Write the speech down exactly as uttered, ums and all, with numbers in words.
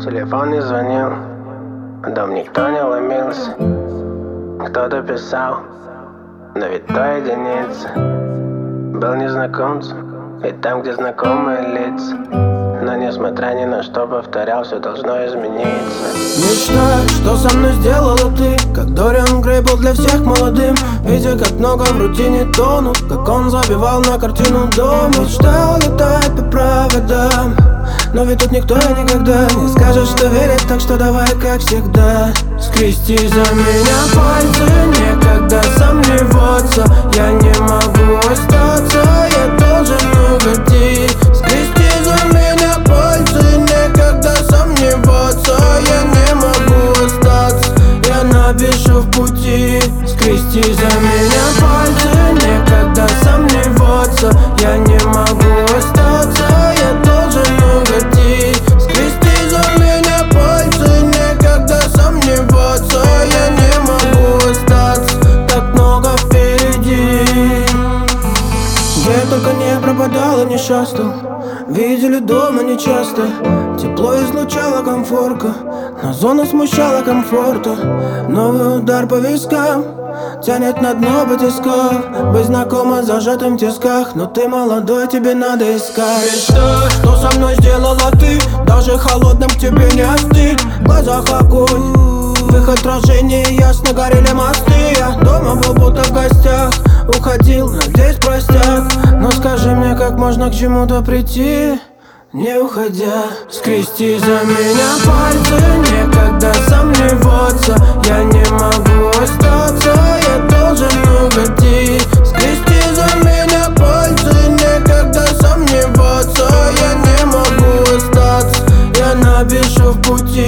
Телефон не звонил, в дом никто не ломился. Кто-то писал, но ведь то единица. Был незнакомцем, и там, где знакомые лица. Но несмотря ни на что повторял, все должно измениться. Мечта, что со мной сделала ты, как Дориан Грей был для всех молодым. Видя, как много в рутине тонут, как он забивал на картину дом. Мечтал летать по проводам, но ведь тут никто и никогда не скажет, что верит, так что давай, как всегда, скрести за меня пальцы. Некогда сомневаться, я не могу остаться, я должен угодить. Скрести за меня пальцы, некогда сомневаться, я не могу остаться, я напишу в пути. Скрести за меня пальцы, некогда сомневаться, я не могу остаться, я должен угодить. Скрести за меня пальцы, некогда сомневаться, я не могу остаться, так много впереди. Где я только не пропадал и не шастал, видели дома нечасто. Тепло излучало комфорка, но зона смущала комфорта. Новый удар по вискам тянет на дно батисков. Быть знакома в зажатым тисках, но ты молодой, тебе надо искать. Мечта, что со мной сделала ты, даже холодным к тебе не остыть. В глазах огонь, в их отражении ясно горели мосты. Я дома был будто в гостях, уходил, надеюсь, простят. Но скажи мне, как можно к чему-то прийти, не уходя. Скрести за меня пальцы, некогда сомневаться, я не могу остаться, я должен угодить. Скрести за меня пальцы, некогда сомневаться, я не могу остаться, я напишу в пути.